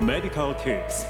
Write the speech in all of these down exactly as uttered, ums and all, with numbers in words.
Medical Tips。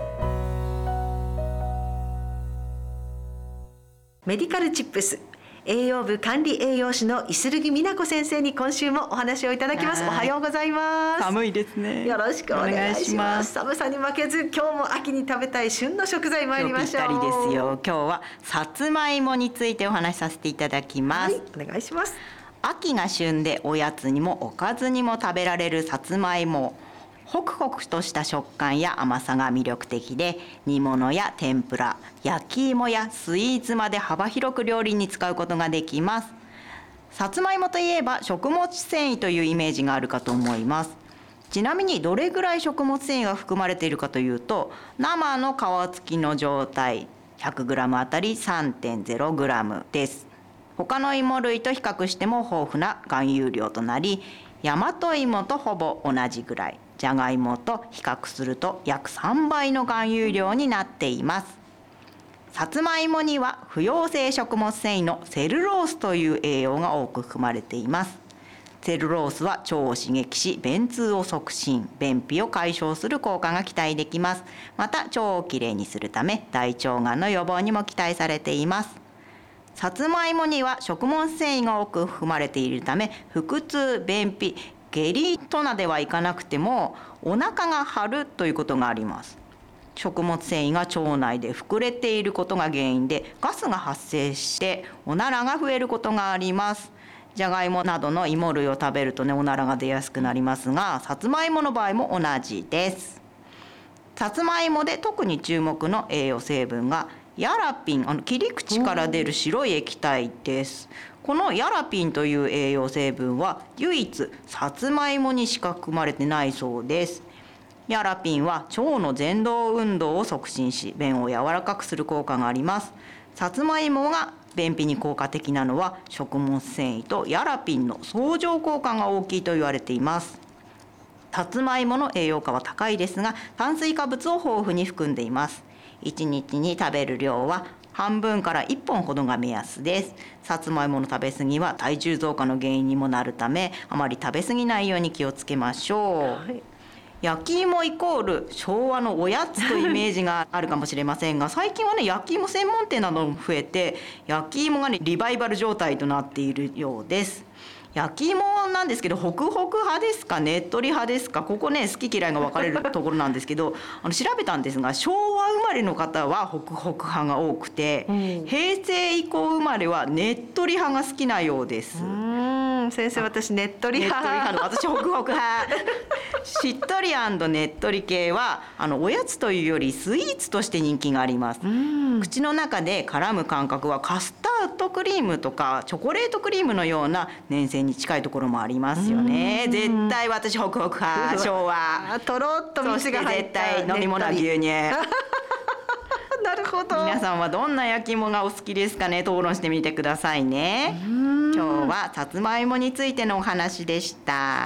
メディカルチップス、栄養部管理栄養士の五十木美奈子先生に今週もお話をいただきます。おはようございます。 寒いですね。 よろしくお願いします。寒さに負けず今日も秋に食べたい旬の食材参りましょう。 ぴったりですよ。今日はさつまいもについてお話しさせていただきます。 はい、お願いします。 秋が旬でおやつにもおかずにも食べられるさつまいも。ホクホクとした食感や甘さが魅力的で、煮物や天ぷら、焼き芋やスイーツまで幅広く料理に使うことができます。さつまいもといえば食物繊維というイメージがあるかと思います。ちなみにどれぐらい食物繊維が含まれているかというと、生の皮付きの状態 ひゃくグラム あたり さんてんゼログラム です。他の芋類と比較しても豊富な含有量となり、大和芋とほぼ同じぐらい、じゃがいもと比較すると約さんばいの含有量になっています。さつまいもには不溶性食物繊維のセルロースという栄養が多く含まれています。セルロースは腸を刺激し、便通を促進、便秘を解消する効果が期待できます。また腸をきれいにするため大腸がんの予防にも期待されています。さつまいもには食物繊維が多く含まれているため、腹痛、便秘、下痢とまではいかなくてもお腹が張るということがあります。食物繊維が腸内で膨れていることが原因でガスが発生しておならが増えることがあります。じゃがいもなどの芋類を食べるとね、おならが出やすくなりますが、さつまいもの場合も同じです。さつまいもで特に注目の栄養成分がヤラピン、あの切り口から出る白い液体です。このヤラピンという栄養成分は唯一さつまいもにしか含まれてないそうです。ヤラピンは腸の蠕動運動を促進し、便を柔らかくする効果があります。さつまいもが便秘に効果的なのは食物繊維とヤラピンの相乗効果が大きいと言われています。さつまいもの栄養価は高いですが、炭水化物を豊富に含んでいます。いちにちに食べる量は半分からいっぽんほどが目安です。さつまいもの食べ過ぎは体重増加の原因にもなるため、あまり食べ過ぎないように気をつけましょう。はい、焼き芋イコール昭和のおやつというイメージがあるかもしれませんが、最近はね、焼き芋専門店なども増えて、焼き芋がねリバイバル状態となっているようです。焼き芋なんですけど、ホクホク派ですかねっとり派ですか、ここね好き嫌いが分かれるところなんですけどあの調べたんですが、昭和生まれの方はホクホク派が多くて、うん、平成以降生まれはねっとり派が好きなようです。 うーん、先生、私ねっとり派。 ねっとり派の私ホクホク派しっとり&ねっとり系はあのおやつというよりスイーツとして人気があります。口の中で絡む感覚はカスタードクリームとかチョコレートクリームのような粘性に近いところもありますよね。絶対私ホクホク派。昭和とろっと水が入ったそして絶対飲み物は牛乳なるほど。 皆さんはどんな焼き芋がお好きですかね。討論してみてくださいね。今日はさつまいもについてのお話でした。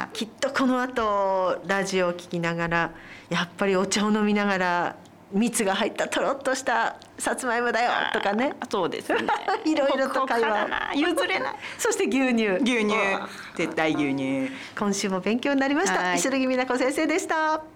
きっとこの後ラジオを聞きながら、やっぱりお茶を飲みながら、蜜が入ったとろっとしたさつまいもだよとかね。 そうですねいろいろと会話を譲れない。 そして牛乳牛乳絶対牛乳。 今週も勉強になりました。五十木美奈子先生でした。